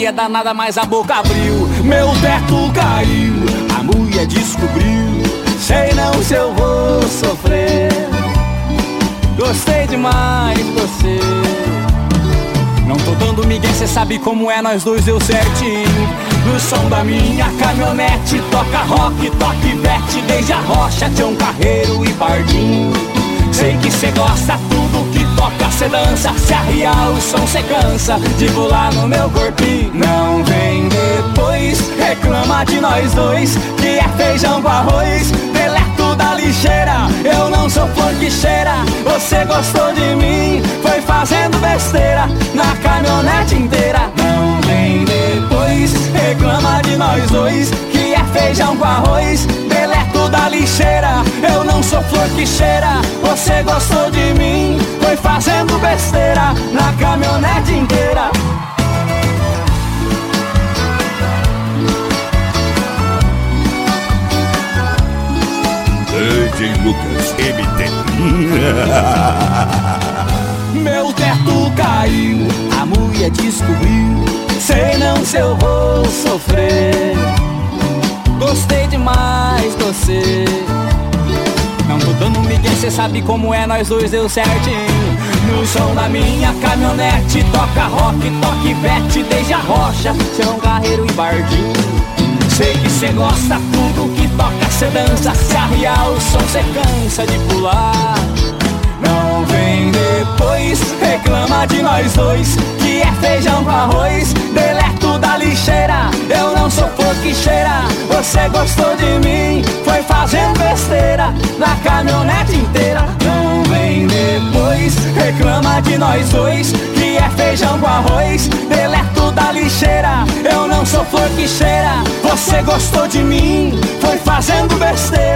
Maria danada, mas a boca abriu. Meu teto caiu, a mulher descobriu. Sei não se eu vou sofrer. Gostei demais de você. Não tô dando migué, cê sabe como é, nós dois deu certinho. No som da minha caminhonete, toca rock, toca Ivete, desde a Rocha, Tião Carreiro e Pardinho. Sei que cê gosta, tudo que toca cê dança. Se arriar o som cê cansa de pular no meu corpinho. Não vem depois, reclama de nós dois, que é feijão com arroz, deleto da lixeira. Eu não sou flor que cheira, você gostou de mim, foi fazendo besteira na caminhonete inteira. Não vem depois, reclama de nós dois, que é feijão com arroz, deleto da lixeira. Eu não sou flor que cheira, você gostou de mim, foi fazendo besteira na caminhonete inteira. DJ Lucas MT. Meu teto caiu, a mulher descobriu. Sei não se eu vou sofrer. Gostei demais de você. Não tô dando migué, cê sabe como é, nós dois deu certinho. No som da minha caminhonete, toca rock, toca Ivete, desde a Rocha, Tião Carreiro e Pardinho. Sei que cê gosta, tudo que toca cê dança. Se arriar o som cê cansa de pular. Não vem depois, reclama de nós dois, que é feijão com arroz, deleto da lixeira. Eu não sou flor que cheira, você gostou de mim, foi fazendo besteira na caminhonete inteira. Não vem depois, reclama de nós dois, que é feijão com arroz, deleto da lixeira. Eu não sou flor que cheira, você gostou de mim, foi fazendo besteira